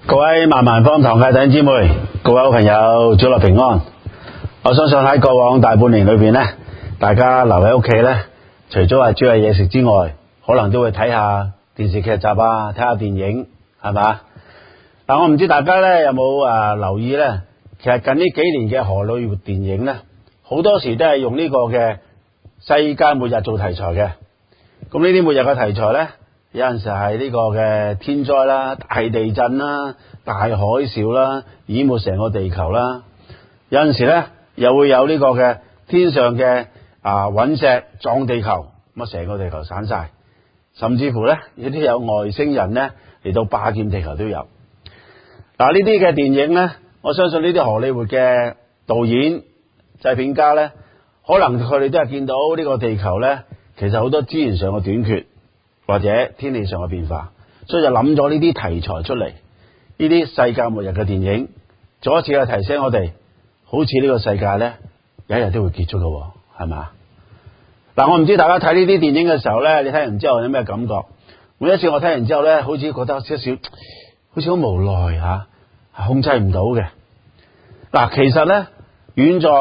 各位萬萬方堂嘅弟兄姊妹，各位好朋友，早樂平安。我相信喺過往大半年裏邊呢，大家留喺屋企呢，除咗係煮下嘢食之外，可能都會睇下電視劇集啊，睇下電影，係嘛？但我唔知大家呢有冇留意呢？其實近呢幾年嘅荷里活電影呢，好多時都係用呢個嘅世界末日做題材嘅。咁呢啲末日嘅題材呢，有陣時係呢個嘅天災啦、大地震啦、大海嘯啦，淹沒成個地球啦。有陣時咧，又會有呢個嘅天上嘅隕石撞地球，咁成個地球散晒。甚至乎咧，有啲有外星人咧嚟到霸佔地球都有。嗱，呢啲嘅電影咧，我相信呢啲荷里活嘅導演、製片家咧，可能佢哋都係見到呢個地球咧，其實好多資源上嘅短缺，或者天氣上嘅變化，所以就諗咗呢啲題材出嚟，呢啲世界末日嘅電影，再一次去提醒我哋，好似呢個世界咧，有一日都會結束嘅，係嘛？嗱，我唔知大家睇呢啲電影嘅時候咧，你睇完之後有咩感覺？每一次我睇完之後咧，好似覺得少少，好似好無奈吓，控制唔到嘅。嗱，其實咧，遠在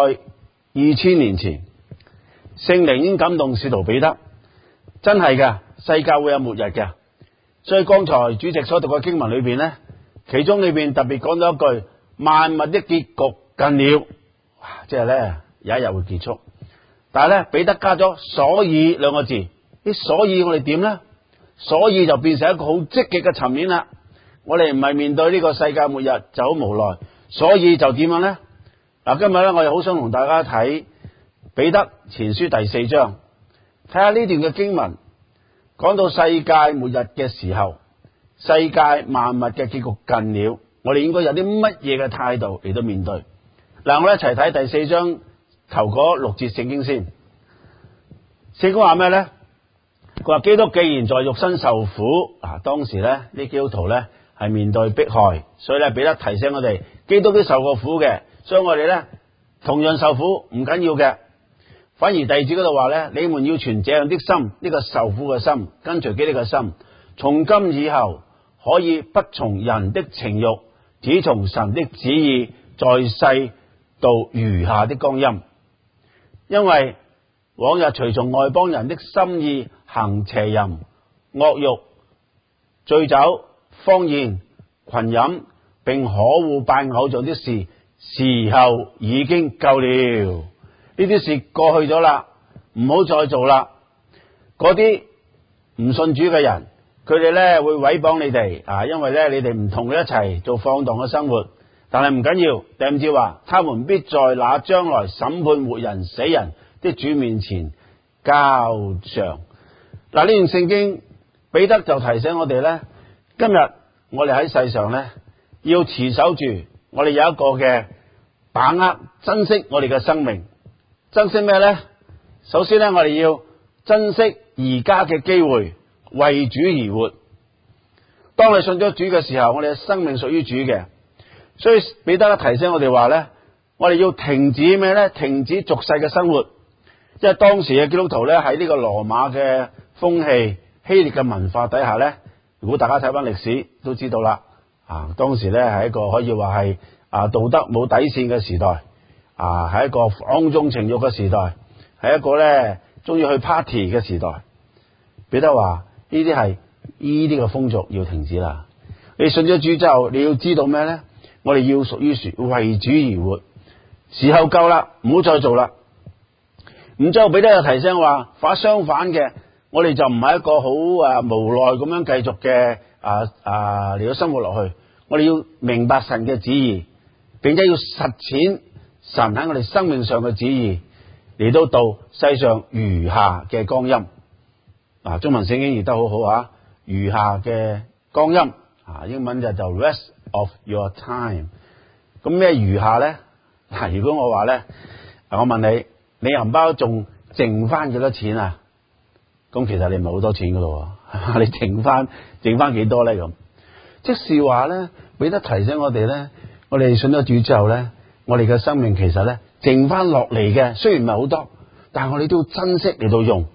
2000年前，聖靈已經感動使徒彼得，真係㗎。世界會有末日嘅，所以剛才主席所讀嘅經文裏邊呢，其中裏邊特別講咗一句：萬物的結局近了，即係呢，有一日會結束。但係呢，彼得加咗所以兩個字，啲所以我哋點呢？所以就變成一個好積極嘅層面啦。我哋唔係面對呢個世界末日就好無奈，所以就點樣呢？嗱，今日呢，我哋好想同大家睇彼得前書第4章，睇下呢段嘅經文。講到世界末日嘅時候，世界萬物嘅結局近了，我哋應該有啲乜嘢嘅態度嚟到面對？嗱，我哋一齊睇第4章頭嗰6節聖經先。聖經話咩咧？佢話基督既然在肉身受苦，當時咧呢基督徒咧係面對迫害，所以咧彼得提醒我哋，基督都受過苦嘅，所以我哋咧同樣受苦唔緊要嘅。反而第二節嗰度話咧，你們要存這樣的心，呢個受苦嘅心，跟隨基督嘅心，從今以後可以不從人的情慾，只從神的旨意，在世度餘下的光陰。因為往日隨從外邦人的心意，行邪淫、惡慾、醉酒、荒宴、群飲，並可惡拜偶像的事，時候已經夠了。呢啲事過去咗啦，唔好再做啦。嗰啲唔信主嘅人，佢哋咧會毀謗你哋，因為咧你哋唔同佢一齊做放蕩嘅生活。但係唔緊要，第5節話，他們必在那將來審判活人死人的主面前交賬。嗱，呢段聖經彼得就提醒我哋咧，今日我哋喺世上咧要持守住，我哋有一個嘅把握，珍惜我哋嘅生命。珍惜咩呢？首先呢，我哋要珍惜而家嘅機會，為主而活。當你信咗主嘅時候，我哋嘅生命屬於主嘅，所以彼得提醒我哋話呢，我哋要停止咩呢？停止俗世嘅生活，因為當時嘅基督徒呢，喺呢個羅馬嘅風氣、希臘嘅文化底下呢，如果大家睇翻歷史都知道啦，當時呢係一個可以話係道德冇底線嘅時代。係一個放縱情慾嘅時代，係一個咧中意去 party 嘅時代。彼得話呢啲係呢啲嘅風俗要停止啦。你信咗主之後，你要知道咩咧？我哋要屬於為主而活，時候夠啦，唔好再做啦。咁之後彼得又提醒話，相反嘅，我哋就唔係一個好無奈咁樣繼續嘅嚟到生活落去。我哋要明白神嘅旨意，並且要實踐神喺我哋生命上嘅旨意，嚟到世上餘下嘅光陰。中文聖經譯得好好餘下嘅光陰，英文就 rest of your time。咁咩餘下咧？如果我話咧，我問你，你銀包仲剩翻幾多錢啊？咁其實你唔係好多錢噶咯，你剩翻幾多咧？咁即是話咧，彼得提醒我哋咧，我哋信咗主之後咧，我哋嘅生命其實咧剩翻落嚟嘅，雖然唔係好多，但係我哋都要珍惜嚟到用。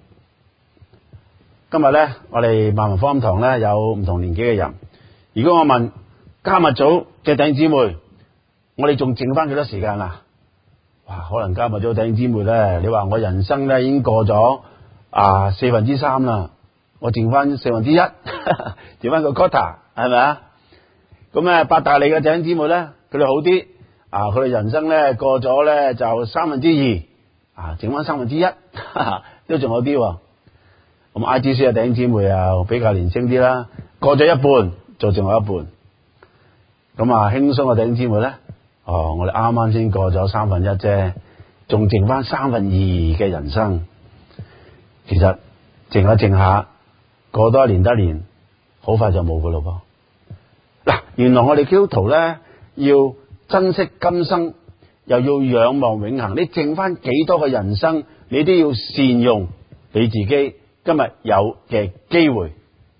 今日咧，我哋萬民福音堂咧有唔同年紀嘅人。如果我問加密組嘅弟兄姊妹，我哋仲剩翻幾多時間啊？哇，可能加密組弟兄姊妹咧，你話我人生咧已經過咗3/4啦，我剩翻1/4，剩翻個 quota 係咪啊？咁八大利嘅弟兄姊妹咧，佢哋好啲佢哋人生咧過咗咧就2/3剩翻1/3，都仲有啲喎。咁 IGC 嘅弟兄姊妹又比較年輕啲啦，過咗一半就仲有一半。咁輕鬆嘅弟兄姊妹咧，我哋啱啱先過咗1/3啫，仲剩翻2/3嘅人生。其實靜下靜下，過多一年得一年，好快就冇噶咯噃。嗱，原來我哋基督徒咧要珍惜今生，又要仰望永恆。你剩翻幾多嘅人生，你都要善用你自己今日有嘅機會。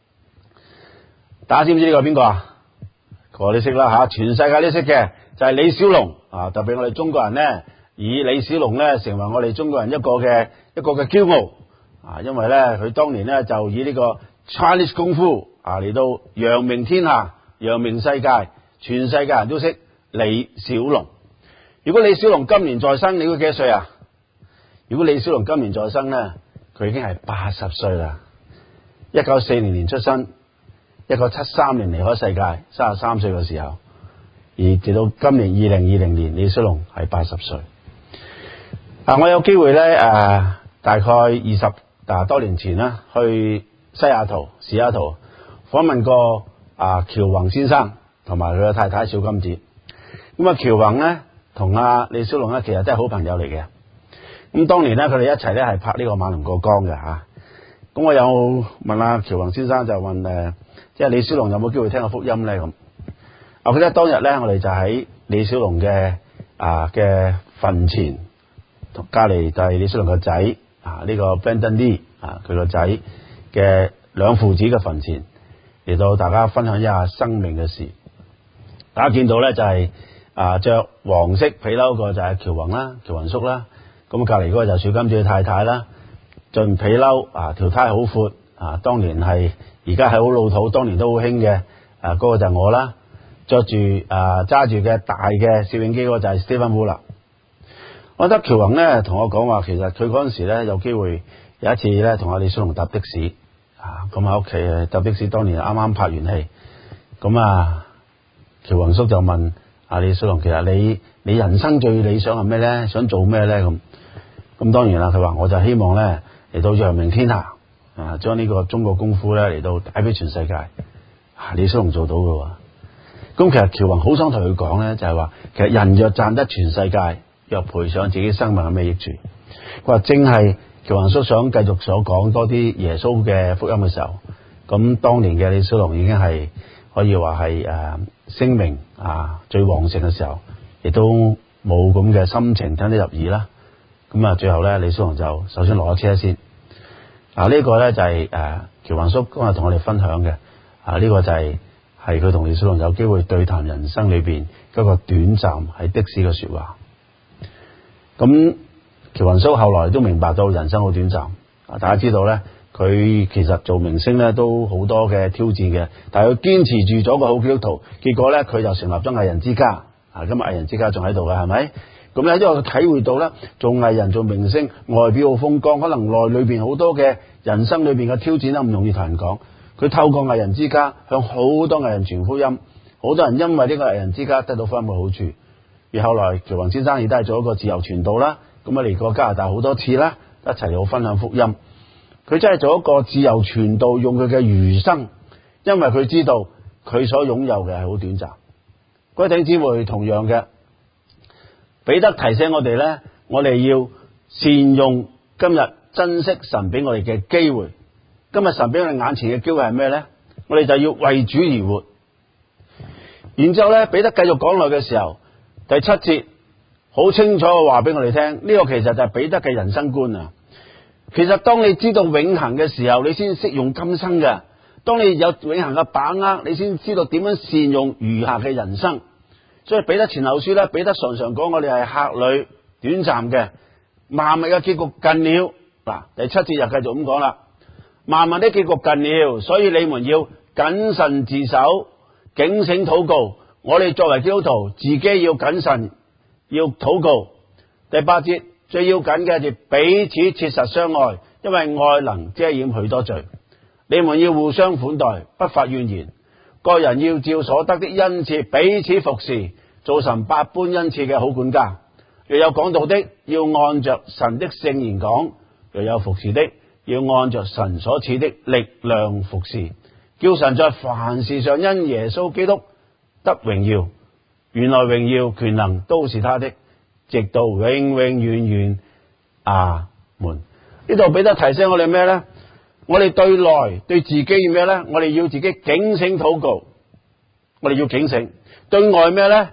大家知唔知呢個係邊個啊？我哋識啦吓，全世界都識嘅就係李小龍特別我哋中國人咧，以李小龍咧成為我哋中國人一個嘅驕傲因為咧佢當年咧就以呢個 Chinese 功夫嚟到揚名天下、揚名世界，全世界人都識李小龍。如果李小龍今年在生，你會幾多歲啊？如果李小龍今年在生咧，佢已經係80歲啦。1940年出生，1973年離開世界，33歲嘅時候，而直到今年2020年，李小龍係80歲。我有機會咧大概20多年前啦，去西雅圖訪問過喬宏先生同埋佢嘅太太小金子。咁喬宏咧同李小龍咧其實都係好朋友嚟嘅。咁當年咧佢哋一齊咧係拍呢個猛龍過江嘅吓。咁我有問喬宏先生，就問即係李小龍有冇機會聽過福音咧咁。我記得當日咧我哋就喺李小龍嘅墳前，隔籬就係李小龍個仔呢個 Brandon Lee 佢個仔嘅兩父子嘅墳前，嚟到大家分享一下生命嘅事。大家見到咧就係着黃色皮褸個就係喬宏啦，喬宏叔啦。咁隔籬嗰個就係小金子嘅太太啦，着皮褸條呔好闊當年係而家係好老土，當年都好興嘅嗰個就係我啦，着住揸住嘅大嘅攝影機嗰個就係 Stephen Wu 啦。我覺得喬宏咧同我講話，其實佢嗰陣時咧有機會有一次咧同阿李小龍搭的士咁喺屋企搭的士，當年啱啱拍完戲，咁喬宏叔就問阿李小龍，其實你人生最理想係咩咧？想做咩咧？咁當然啦，佢話我就希望咧嚟到揚名天下將呢個中國功夫咧嚟到帶俾全世界。李小龍做到㗎喎。咁其實喬宏好想同佢講咧，就係話其實人若賺得全世界，若賠上自己生命有咩益處？佢話正係喬宏叔想繼續所講多啲耶穌嘅福音嘅時候，咁當年嘅李小龍已經係可以話係聲名最旺盛嘅時候，亦都冇咁嘅心情聽得入耳啦。咁最後咧，李小龍就首先落咗車先。呢個咧就係喬宏叔今日同我哋分享嘅。呢個就係佢同李小龍有機會對談人生裏邊嗰個短暫喺的士嘅說話。咁喬宏叔後來都明白到人生好短暫。大家知道咧，佢其實做明星咧都好多嘅挑戰嘅，但係佢堅持住咗個好基督徒，結果咧佢就成立咗藝人之家。今日藝人之家仲喺度嘅，係咪？咁咧，因為佢體會到咧，做藝人做明星，外表好風光，可能內裏邊好多嘅人生裏邊嘅挑戰咧，唔容易同人講。佢透過藝人之家向好多藝人傳福音，好多人因為呢個藝人之家得到福音嘅好處。而後來喬宏先生亦都係做一個自由傳道啦，咁嚟過加拿大好多次啦，一齊嚟分享福音。佢真係做一個自由傳道，用佢嘅餘生，因為佢知道佢所擁有嘅係好短暫。各位弟兄姊妹，同樣嘅，彼得提醒我哋咧，我哋要善用今日，珍惜神俾我哋嘅機會。今日神俾我哋眼前嘅機會係咩咧？我哋就要為主而活。然之後咧，彼得繼續講落嘅時候，第7節好清楚嘅話俾我哋聽，呢個其實就係彼得嘅人生觀啊。其實當你知道永恆嘅時候，你先識用今生嘅。當你有永恆嘅把握，你先知道點樣善用餘下嘅人生。所以彼得前後書咧，彼得常常講我哋係客旅，短暫嘅，萬物嘅結局近了。嗱，第7節又繼續咁講啦，萬物的結局近了，所以你們要謹慎自守， 警醒禱告。我哋作為基督徒，自己要謹慎，要禱告。第8節最要緊嘅就彼此切實相愛，因為愛能遮掩許多罪。你們要互相款待，不發怨言。各人要照所得的恩賜彼此服侍，做神百般恩賜嘅好管家。若有講道的，要按着神的聖言講；若有服侍的，要按着神所賜的力量服侍，叫神在凡事上因耶穌基督得榮耀。原來榮耀權能都是他的，直到永永遠遠。阿門。呢度彼得提醒我哋咩呢？我哋對內對自己要咩呢？我哋要自己警醒禱告，我哋要警醒。對外咩呢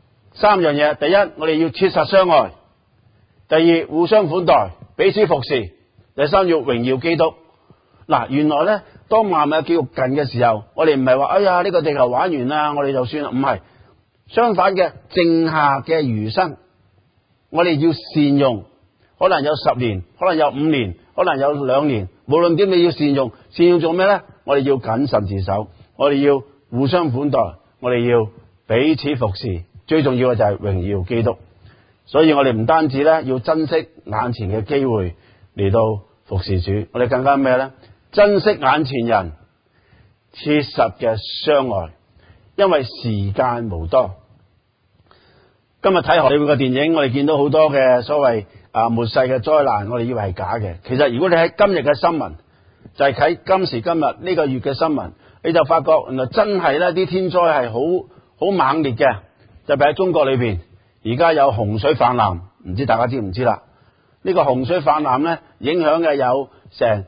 ？3樣嘢。第一，我哋要切實相愛；第二，互相款待，彼此服侍；第三，要榮耀基督。嗱，原來呢，當萬物結局近嘅時候，我哋唔係話哎呀呢個地球玩完啦，我哋就算啦，唔係。相反嘅，剩下嘅餘生，我哋要善用。可能有10年，可能有5年，可能有2年，無論點你要善用。善用做咩呢？我哋要謹慎自守，我哋要互相款待，我哋要彼此服侍。最重要嘅就係榮耀基督。所以我哋唔單止咧要珍惜眼前嘅機會嚟到服侍主，我哋更加咩呢？珍惜眼前人，切實嘅相愛，因為時間無多。今日睇荷里活嘅電影，我哋見到好多嘅所謂末世嘅災難，我哋以為係假嘅。其實如果你喺今日嘅新聞，就係睇今時今日呢個月嘅新聞，你就發覺原來真係呢啲天災係好猛烈嘅。特別喺中國裏邊，而家有洪水泛濫，唔知大家知唔知啦？呢個洪水泛濫呢，影響嘅有成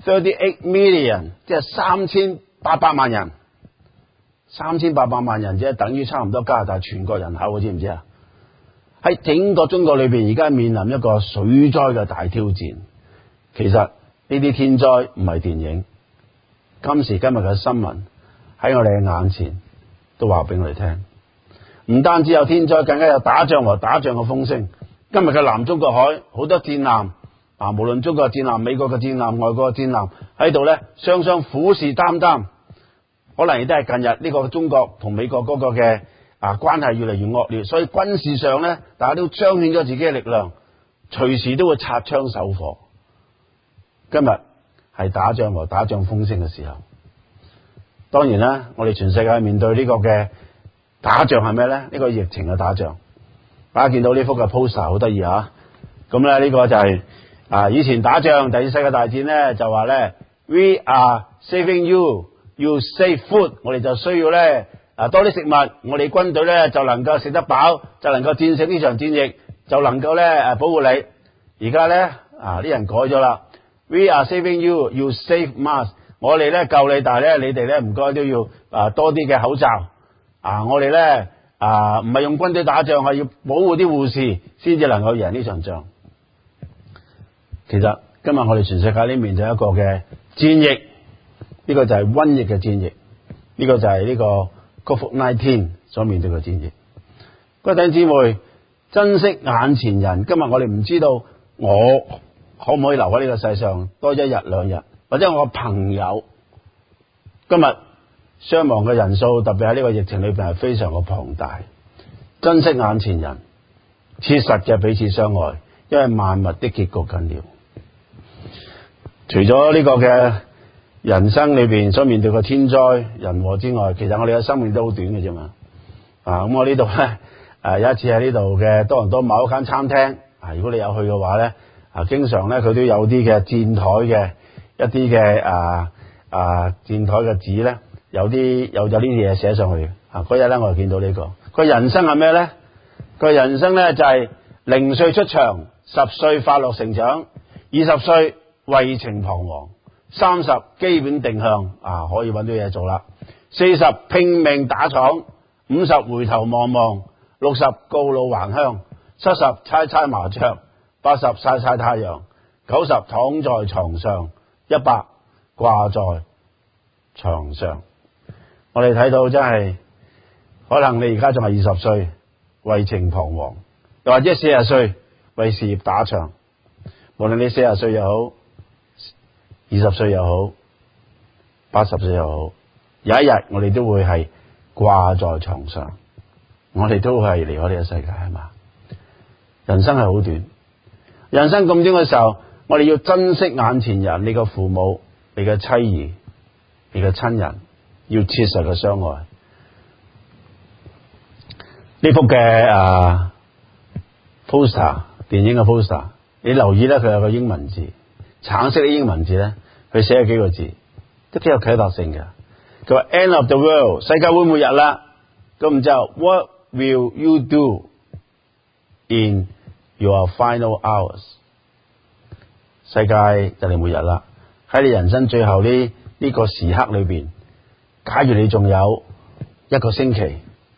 38 million， 即係3800萬人。3800萬人即係等於差唔多加拿大全國人口，知唔知啊？喺整個中國裏邊，而家面臨一個水災嘅大挑戰。其實呢啲天災唔係電影，今時今日嘅新聞喺我哋嘅眼前都話俾我哋聽。唔單止有天災，更加有打仗和打仗嘅風聲。今日嘅南中國海好多戰艦無論中國嘅戰艦、美國嘅戰艦、外國嘅戰艦喺度呢，雙雙虎視眈眈。可能亦都係近日呢個中國同美國嗰個嘅關係越嚟越惡劣，所以軍事上呢，大家都彰顯咗自己嘅力量，隨時都會擦槍走火。今日係打仗和打仗風聲嘅時候，當然啦，我哋全世界面對呢個嘅打仗係咩呢？呢個疫情嘅打仗。大家見到呢幅嘅 poster 好得意啊！咁咧呢個就係以前打仗第二次世界大戰呢，就話呢 We are saving you, you save food。我哋就需要呢多啲食物，我哋軍隊呢就能夠食得飽，就能夠戰勝呢場戰役，就能夠呢保護你。而家呢啲人改咗啦 We are saving you, you save mask。我哋呢救你，但係呢你哋呢唔該都要多啲嘅口罩。我哋呢唔係用軍隊打仗，係要保護啲護士先至能夠贏呢場仗。其實今日我哋全世界呢面就一個嘅戰役，呢個就係瘟疫嘅戰役，呢個就係呢個 COVID-19 所面對嘅戰役。各位弟兄姊妹，珍惜眼前人。今日我哋唔知道我可唔可以留喺呢個世上多1日2日，或者我朋友今日傷亡嘅人數，特別喺呢個疫情裏邊係非常嘅龐大。珍惜眼前人，切實嘅彼此相愛，因為萬物的結局近了。除咗呢個嘅人生裏邊所面對嘅天災人禍之外，其實我哋嘅生命都好短嘅啫嘛。咁我呢度咧有一次喺呢度嘅多倫多某一間餐廳，如果你有去嘅話咧，經常咧佢都有啲嘅墊台嘅一啲嘅墊台嘅紙咧，有啲嘢寫上去。嗰日咧我就見到呢個。佢人生係咩咧？佢人生咧就係0歲出場，10歲快樂成長，20歲為情彷徨，30基本定向，可以揾到嘢做啦，40拼命打闖，50回頭望望，60告老還鄉，70猜麻雀，80曬太陽，90躺在床上，100掛在床上。我哋睇到真係，可能你而家仲係20歲為情彷徨，又或者40歲為事業打仗。無論你40歲又好，20歲又好，80歲又好，有一日我哋都會係掛在床上。我哋都係離開呢個世界，係嘛？人生係好短，人生咁短嘅時候，我哋要珍惜眼前人，你嘅父母、你嘅妻兒、你嘅親人，要切實嘅相愛。呢幅嘅poster 電影嘅 poster， 你留意咧，佢有個英文字，橙色嘅英文字咧，佢寫咗幾個字，都幾有啟發性嘅。佢話 End of the world， 世界會末日啦。咁然之後 What will you do in your final hours？ 世界就嚟末日啦，喺你人生最後呢個時刻裏邊，假如你仲有一個星期，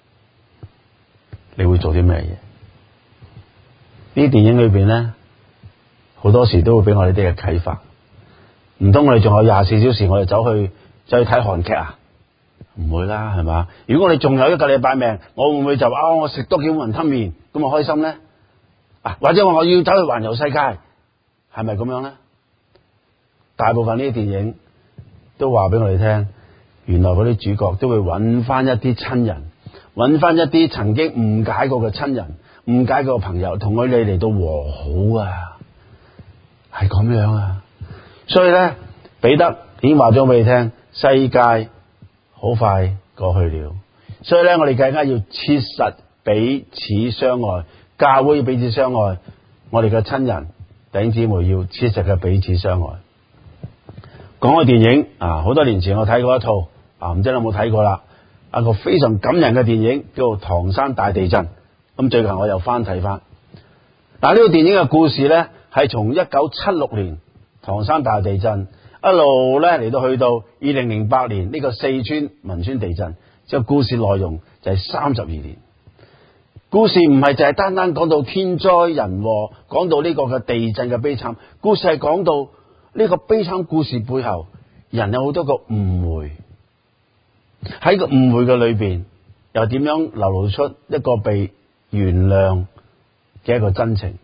你會做啲咩嘢？呢啲電影裏邊咧，好多時都會俾我哋啲嘅啟發。唔通我哋仲有24小時，我哋走去睇韓劇啊？唔會啦，係嘛？如果我哋仲有1個禮拜命，我會唔會就我食多幾碗雲吞麵咁我開心咧？或者我要走去環遊世界，係咪咁樣咧？大部分呢啲電影都話俾我哋聽，原來嗰啲主角都會揾翻一啲親人，揾翻一啲曾經誤解過嘅親人、誤解過嘅朋友，同佢哋嚟到和好啊，係咁樣啊。所以咧，彼得已經話咗俾你聽，世界好快過去了。所以咧，我哋更加要切實彼此相愛，教會要彼此相愛，我哋嘅親人弟兄姊妹要切實嘅彼此相愛。講開電影好多年前我睇過一套唔知你有冇睇過啦，一個非常感人嘅電影叫做《唐山大地震》。咁最近我又翻睇翻。呢個電影嘅故事咧，係從1976年唐山大地震一路咧嚟到去到2008年呢個四川汶川地震。即係故事內容就係32年。故事唔係就係單單講到天災人禍，講到呢個嘅地震嘅悲慘。故事係講到呢個悲慘故事背後，人有好多個誤會。喺個誤會嘅裏邊，又點樣流露出一個被原諒嘅一個真情？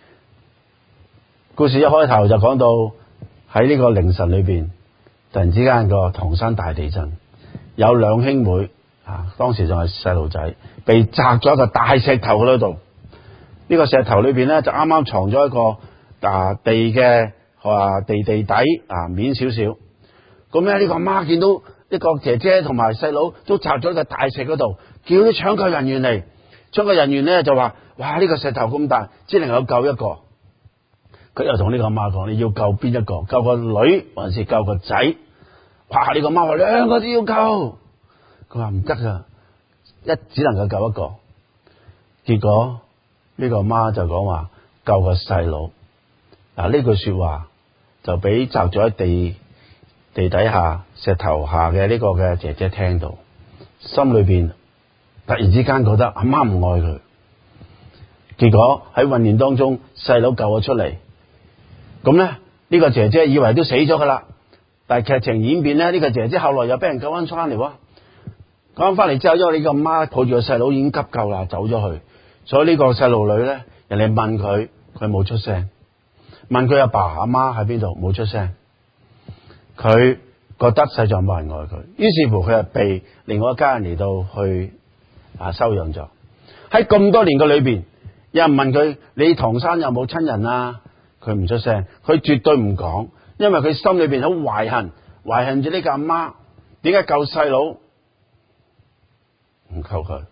故事一開頭就講到喺呢個凌晨裏邊，突然之間個唐山大地震，有兩兄妹當時仲係細路仔，被砸咗一個大石頭喺度。呢個石頭裏邊咧就啱啱藏咗一個地嘅地底面少少。咁咧呢個媽見到一個姐姐同埋細佬都砸咗一個大石嗰度，叫啲搶救人員嚟。搶救人員咧就話：哇！呢個石頭咁大，只能夠救一個。佢又同呢個媽講：你要救邊一個？救個女還是救個仔？哇！呢個媽話兩個都要救。佢話唔得噶，只能夠救一個。結果呢個媽就講話救個細佬。呢句說話就俾砸咗喺地底下石頭下嘅呢個嘅姐姐聽到，心裏邊突然之間覺得阿媽唔愛佢。結果喺混亂當中，細佬救咗出嚟。咁咧呢個姐姐以為都死咗噶啦，但係劇情演變咧，呢個姐姐後來又俾人救翻出翻嚟。救翻翻嚟之後，因為呢個媽抱住個細佬已經急救啦，走咗去。所以呢個細路女咧，人哋問佢，佢冇出聲；問佢阿爸阿媽喺邊度，冇出聲。佢覺得世上冇人愛佢，於是乎佢係被另外一家人嚟到去收養咗。喺咁多年嘅裏邊，有人問佢：你唐山有冇親人啊？佢唔出聲，佢絕對唔講，因為佢心裏邊好懷恨住呢個阿媽，點解救細佬唔救佢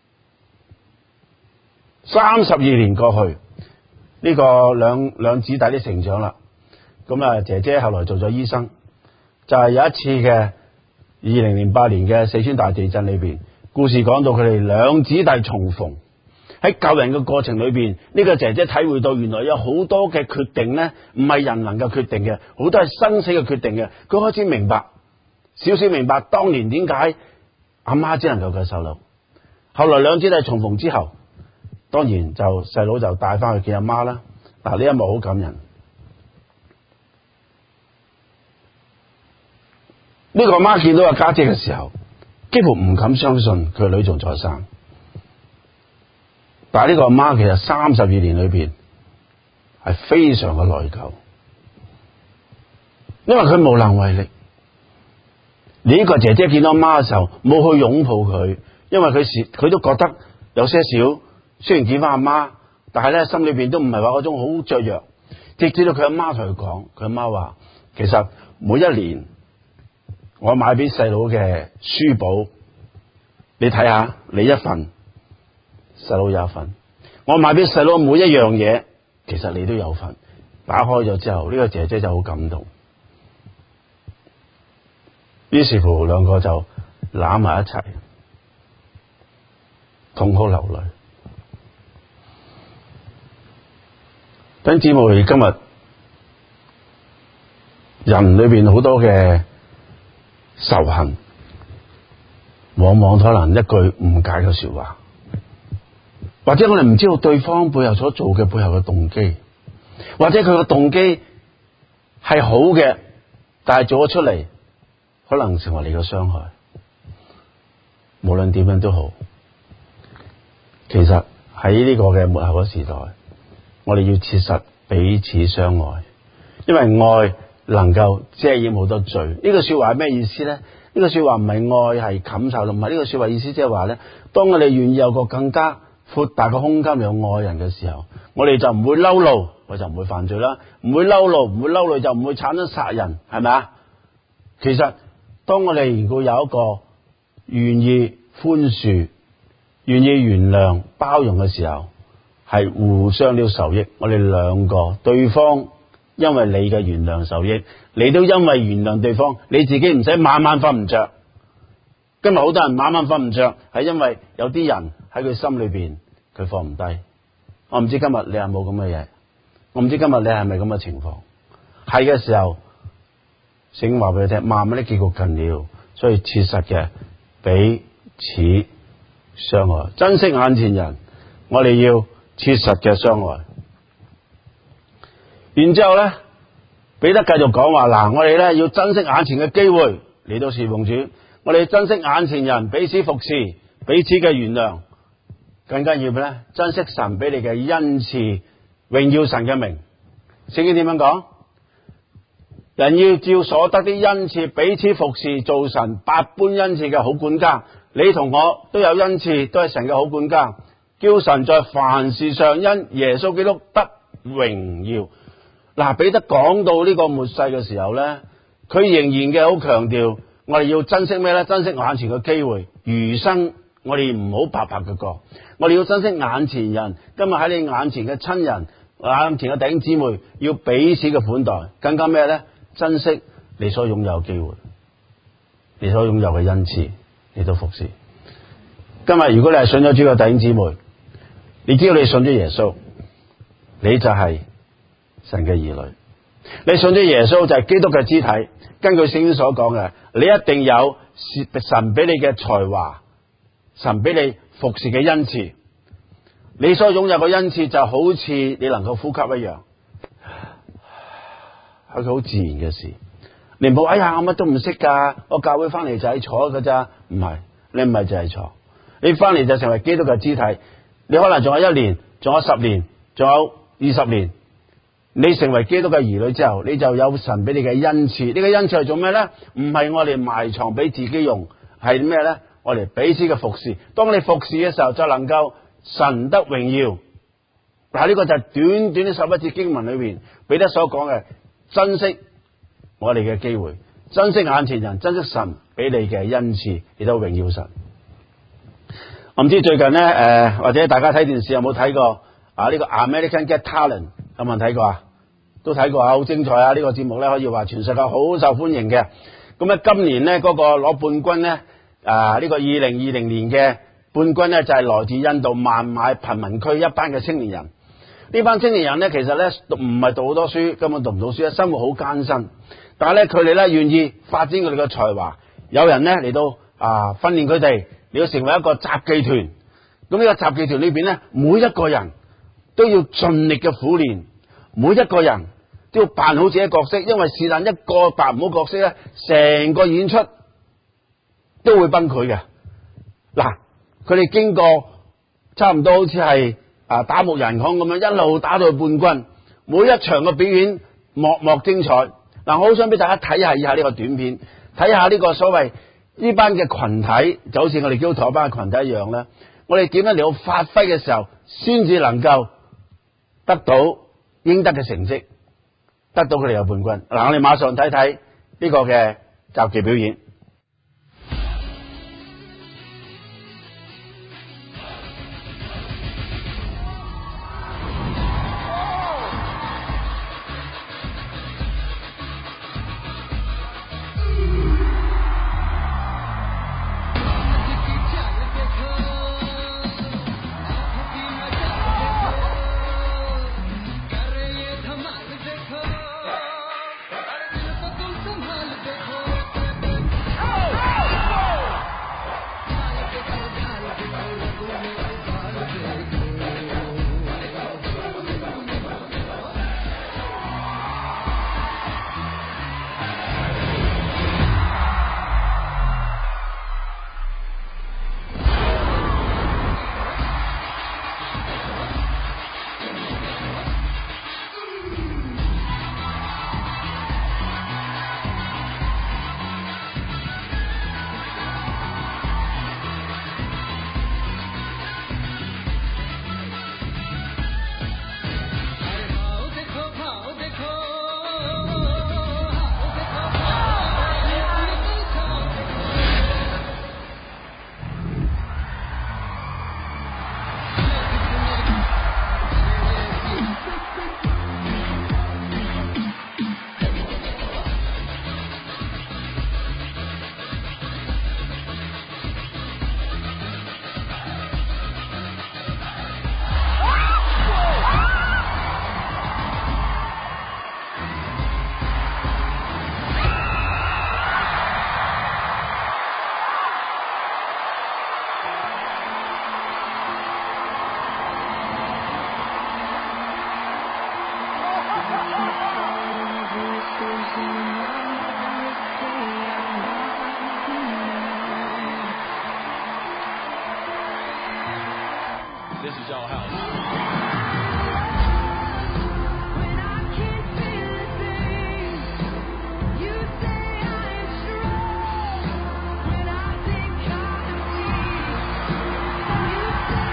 ？32年過去，呢個兩子弟都成長啦。咁姐姐後來做咗醫生，就係有一次嘅2008年嘅四川大地震裏邊，故事講到佢哋兩子弟重逢。喺救人嘅過程裏邊，呢個姐姐體會到原來有好多嘅決定咧，唔係人能夠決定嘅，好多係生死嘅決定嘅。佢開始明白，少少明白當年點解阿媽只能夠救細佬。後來兩子弟重逢之後，當然就細佬就帶翻去見阿媽啦。呢一幕好感人。呢個阿媽見到阿家姐嘅時候，幾乎唔敢相信佢個女仲在生。但係呢個阿媽其實32年裏邊係非常嘅內疚，因為佢無能為力。 呢個姐姐見到阿媽嘅時候，冇去擁抱佢，因為佢都覺得有些少，雖然見翻阿媽，但係咧心裏邊都唔係話嗰種好雀躍。直至到佢阿媽同佢講，佢阿媽話：其實每一年我買俾細佬嘅書簿，你睇下，你一份，細佬有一份。我買俾細佬每一樣嘢，其實你都有份。打開咗之後，呢個姐姐就好感動。於是乎，兩個就攬埋一齊，痛哭流淚。弟兄姊妹，今日人裏邊好多嘅仇恨，往往可能一句誤解嘅說話，或者我哋唔知道對方背後所做嘅背後嘅動機，或者佢嘅動機係好嘅，但係做咗出嚟，可能成為你嘅傷害。無論點樣都好，其實喺呢個嘅末後嘅時代，我哋要切實彼此相愛，因為愛能夠遮掩好多罪。呢個說話係咩意思咧？呢個說話唔係愛係冚晒，唔係呢個說話意思，即係話咧，當我哋願意有個更加闊大嘅空間嚟愛人嘅時候，我哋就唔會嬲怒，我就唔會犯罪啦。唔會嬲怒，唔會嬲怒就唔會產生殺人，係咪啊？其實當我哋如果有一個願意寬恕、願意原諒、包容嘅時候，係互相都受益。我哋兩個，對方因為你嘅原諒受益，你都因為原諒對方，你自己唔使晚晚瞓唔着。今日好多人晚晚瞓唔着，係因為有啲人喺佢心裏邊佢放唔低。我唔知今日你有冇咁嘅嘢，我唔知今日你係咪咁嘅情況。係嘅時候，聖經話俾你聽，慢慢啲結局近了，所以切實嘅彼此相愛，珍惜眼前人。我哋要切實嘅相愛。然之後咧，彼得繼續講話，嗱，我哋咧要珍惜眼前嘅機會嚟到侍奉主，我哋要珍惜眼前人，彼此服侍，彼此嘅原諒，更加要咩咧？珍惜神俾你嘅恩賜，榮耀神嘅名。聖經點樣講？人要照所得啲恩賜，彼此服侍，做神百般恩賜嘅好管家。你同我都有恩賜，都係神嘅好管家，叫神在凡事上因耶穌基督得榮耀。嗱，彼得講到呢個末世嘅時候咧，佢仍然嘅好強調，我哋要珍惜咩咧？珍惜眼前嘅機會，餘生我哋唔好白白嘅過，我哋要珍惜眼前人。今日喺你眼前嘅親人、眼前嘅弟兄姊妹，要彼此嘅款待，更加咩咧？珍惜你所擁有嘅機會，你所擁有嘅恩賜，你都服侍。今日如果你係信咗主嘅弟兄姊妹，你只要你信咗耶穌，你就係神嘅兒女。你信咗耶穌就係基督嘅肢體。根據聖經所講嘅，你一定有神俾你嘅才華，神俾你服侍嘅恩賜。你所擁有嘅恩賜就好似你能夠呼吸一樣，係佢好自然嘅事。你唔好哎呀，我乜都唔識噶，我教會翻嚟就係坐噶咋？唔係，你唔係就係坐，你翻嚟就成為基督嘅肢體。你可能仲有1年，仲有10年，仲有20年。你成為基督嘅兒女之後，你就有神俾你嘅恩賜。呢個恩賜係做咩咧？唔係我哋埋藏俾自己用，係咩咧？我哋彼此嘅服侍。當你服侍嘅時候，就能夠神得榮耀。嗱，呢個就係短短嘅11節經文裏邊彼得所講嘅，珍惜我哋嘅機會，珍惜眼前人，珍惜神俾你嘅恩賜，亦都榮耀神。我唔知最近咧，或者大家睇電視有冇睇過呢個 American Got Talent？ 有冇人睇過啊？都睇過啊，好精彩啊！呢個節目咧可以話全世界好受歡迎嘅。咁咧今年咧嗰個攞冠軍咧，呢個2020年嘅冠軍咧就係來自印度孟買貧民區一班嘅青年人。呢班青年人咧其實咧唔係讀好多書，根本讀唔到書，生活好艱辛。但係咧佢哋咧願意發展佢哋嘅才華，有人咧嚟到訓練佢哋，你要成為一個雜技團。咁呢個雜技團裏邊咧，每一個人都要盡力嘅苦練，每一個人都要扮好自己嘅角色，因為是但一個扮唔好角色咧，成個演出都會崩潰嘅。嗱，佢哋經過差唔多好似係打木人巷咁樣，一路打到去冠軍，每一場嘅表演幕幕精彩。 嗱，我好想俾大家睇下以下呢個短片，睇下呢個所謂呢班嘅群體，就好似我哋基督徒班嘅群體一樣咧。我哋點樣嚟到發揮嘅時候，先至能夠得到應得嘅成績，得到佢哋嘅冠軍。嗱，我哋馬上睇睇呢個嘅雜技表演。 This is your house. When I can't feel a thing, you say I am strong. When I think I'm weak, you say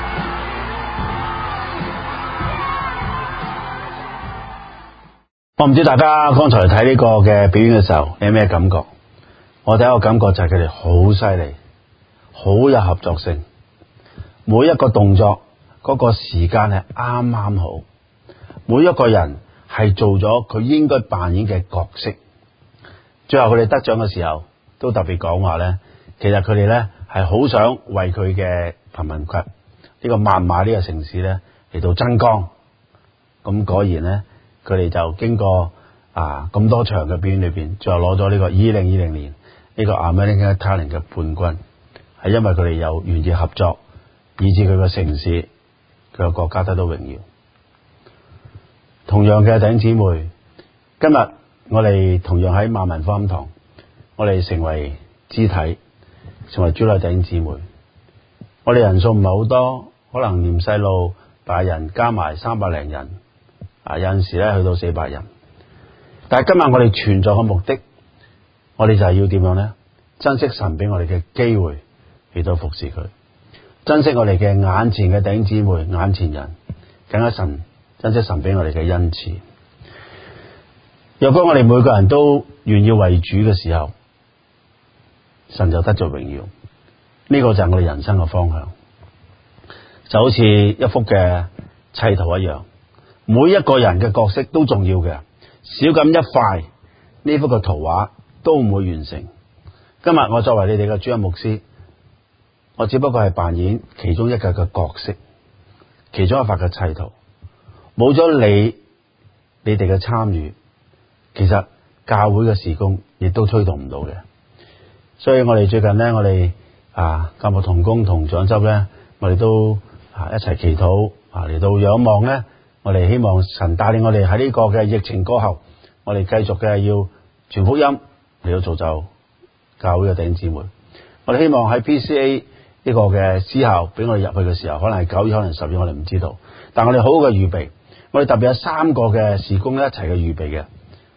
I'm 我唔知大家剛才睇呢個嘅表演嘅時候，你有咩感覺？我第一個感覺就係佢哋好犀利，好有合作性，每一個動作嗰個時間係啱啱好，每一個人係做咗佢應該扮演嘅角色。最後佢哋得獎嘅時候，都特別講話咧，其實佢哋咧係好想為佢嘅貧民窟呢個孟買呢個城市咧嚟到爭光。咁果然咧，佢哋就經過咁多場嘅表演裏邊，最後攞咗呢個2020年呢個 American Talent 嘅冠軍，係因為佢哋有願意合作，以致佢個城市、佢個國家得到榮耀。同樣嘅弟兄姊妹，今日我哋同樣喺萬民福音堂，我哋成為肢體，成為主內弟兄姊妹。我哋人數唔係好多，可能連細路、大人加埋300零人，有陣時咧去到400人。但係今日我哋存在嘅目的，我哋就係要點樣咧？珍惜神俾我哋嘅機會嚟到服侍佢，珍惜我哋嘅眼前嘅弟兄姊妹、眼前人，更加珍惜神俾我哋嘅恩賜。若果我哋每個人都願意為主嘅時候，神就得咗榮耀。呢個就係我哋人生嘅方向，就好似一幅嘅砌圖一樣，每一個人嘅角色都重要嘅，少咁一塊，呢幅嘅圖畫都唔會完成。今日我作為你哋嘅主任牧師，我只不過係扮演其中一個嘅角色，其中一塊嘅砌圖。冇咗你哋嘅參與，其實教會嘅事工亦都推動唔到嘅。所以我哋最近咧，我哋教牧同工同長執咧，我哋都一齊祈禱嚟到仰望咧。我哋希望神帶領我哋喺呢個嘅疫情過後，我哋繼續嘅要傳福音嚟到造就教會嘅弟兄姊妹。我哋希望喺 PCA 呢個嘅私校俾我哋入去嘅時候，可能係9月，可能10月，我哋唔知道。但我哋好好嘅預備，我哋特別有3個嘅事工咧一齊嘅預備嘅。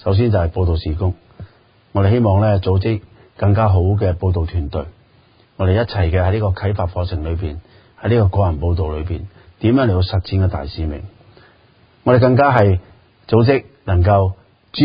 首先就係報道事工，我哋希望咧組織更加好嘅報道團隊，我哋一齊嘅喺呢個啟發課程裏邊，喺呢個個人報道裏邊，點樣嚟到實踐嘅大使命。我哋更加係組織能夠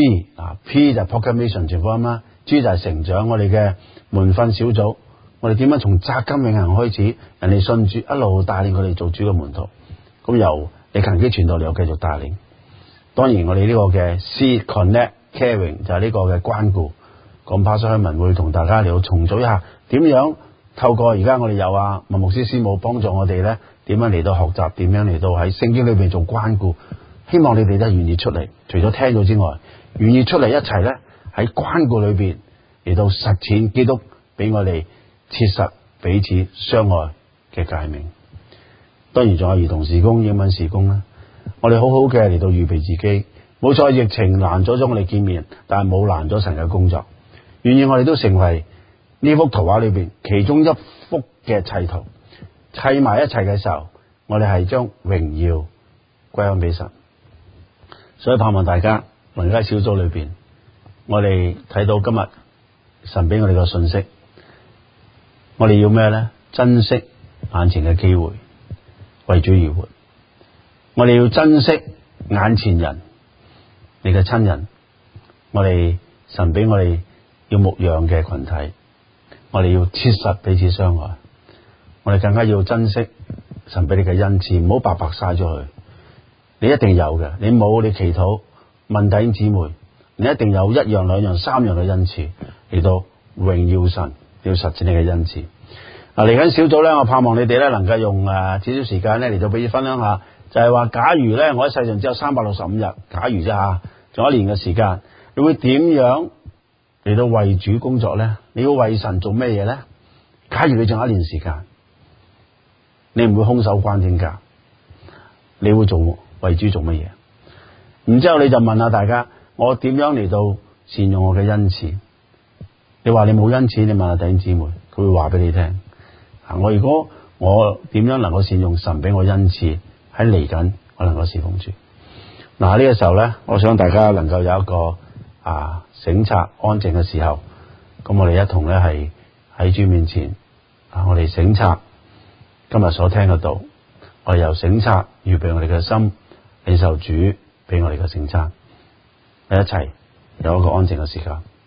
P 就係 proclamation 傳福音啦，G 就係成長我哋嘅門訓小組，我哋點樣從扎根永恆開始，人哋信主一路帶領佢哋做主嘅門徒，咁由你勤基傳道，你又繼續帶領。當然我哋呢個嘅 C Connect Caring 就係呢個嘅關顧，咁Pastor Herman會同大家嚟到重組一下，點樣透過而家我哋有麥牧師師母幫助我哋咧，點樣嚟到學習，點樣嚟到喺聖經裏邊做關顧。希望你哋都願意出嚟，除咗聽到之外，願意出嚟一齊咧喺關顧裏邊嚟到實踐基督俾我哋切實彼此相愛嘅誡命。當然仲有兒童事工、英文事工啦。我哋好好嘅嚟到預備自己，冇錯，疫情攔咗我哋見面，但係冇攔咗神嘅工作。願意我哋都成為呢幅圖畫裏邊其中一幅嘅砌圖，砌埋一齊嘅時候，我哋係將榮耀歸翻俾神。所以盼望大家能夠喺小組裏邊，我哋睇到今日神俾我哋個信息，我哋要咩咧？珍惜眼前嘅機會，為主而活。我哋要珍惜眼前人，你嘅親人。我哋神俾我哋要牧養嘅群體，我哋要切實彼此相愛。我哋更加要珍惜神俾你嘅恩賜，唔好白白嘥咗佢。你一定有嘅，你冇你祈禱問弟兄姊妹，你一定有一樣、兩樣、三樣嘅恩賜嚟到榮耀神，要實踐你嘅恩賜。嚟緊小組咧，我盼望你哋咧能夠用少少時間咧嚟到俾你分享下，就係話假如咧我喺世上只有365日，假如啫吓，仲有1年嘅時間，你會點樣嚟到為主工作咧？你要為神做咩嘢咧？假如你仲有1年時間，你唔會空手關天架，你會做為主做乜嘢？然之後你就問下大家，我點樣嚟到善用我嘅恩賜？你話你冇恩賜，你問下弟兄姊妹，佢會話俾你聽。如果我點樣能夠善用神俾我恩賜，喺嚟緊我能夠侍奉主。呢個時候咧，我想大家能夠有一個省察安靜嘅時候，咁我哋一同咧係喺主面前我哋省察今日所聽嘅道，我哋由省察預備我哋嘅心，領受主俾我哋嘅聖餐，我哋一齊有一個安靜嘅時間。